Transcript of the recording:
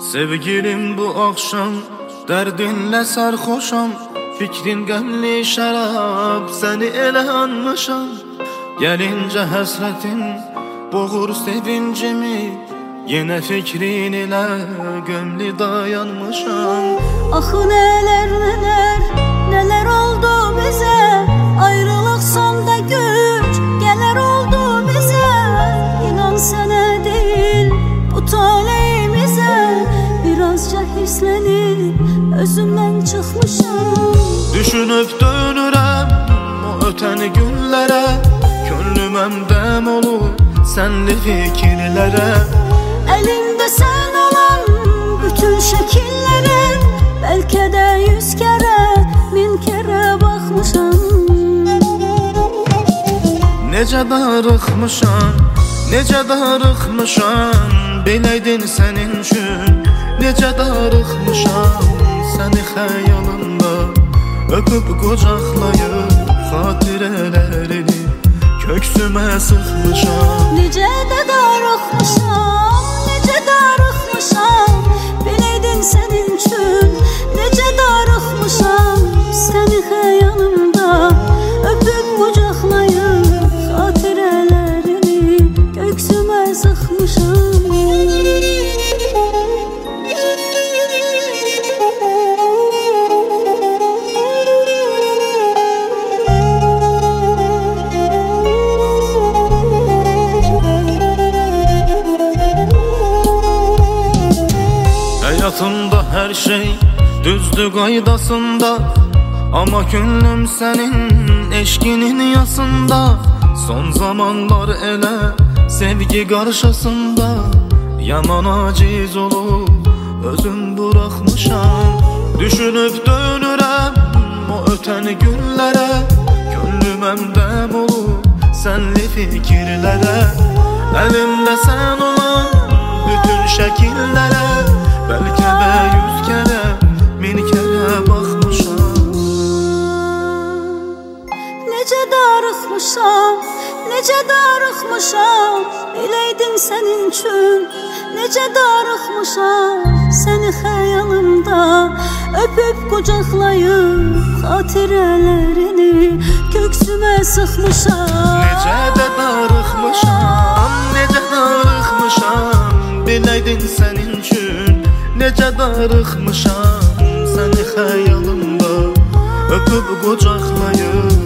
Sevgilim bu akşam dərdinlə sərxoşam, fikrin qəmli şərab, səni elə anmışam. Gəlincə həsrətin boğur sevincimi, yenə fikrin ilə gömlü dayanmışam. Axı nələr nələr, nələr oldu bizə, ayrılıq sonda güc gələr oldu bizə. İnan sənə deyil bu taleyimizə, birazca hirslənib özümdən çıxmışam. Düşünüb dönürəm o ötən günlərə, könlüm əmdəm olur sənli fikirlərə. Əlimdə sən olan bütün şəkillərə, bəlkə də 100 kərə, 1000 kərə baxmışam. Necə darıxmışam, necə darıxmışam, biləydin sənin üçün. Necə darıxmışam, səni xəyalımda öpüb qucaqlayıb xatirələrini köksümə sıxmışam. Necə də darıxmışam, necə darıxmışam, biləydin sənin üçün. Necə darıxmışam, səni xəyalımda öpüb qucaqlayıb xatirələrini köksümə sıxmışam. Həyatımda hər şey düzdür qaydasında, amma könlüm sənin eşqinin yasında. Son zamanlar elə sevgi qarşısında yaman aciz olub özüm buraxmışam. Düşünüb dönürəm o ötən günlərə, könlüm əmdəm olub sənli fikirlərə. Əlimdə sən olan bütün şəkillərə, bəlkə də 100 kərə, 1000 kərə baxmışam. Necə darıxmışam, necə darıxmışam, biləydin sənin üçün. Necə darıxmışam, səni xəyalımda öpüb qucaqlayıb xatirələrini köksümə sıxmışam. Necə də darıxmışam, necə darıxmışam, biləydin sənin üçün. Necə darıxmışam, səni xəyalımda öpüb qucaqlayıb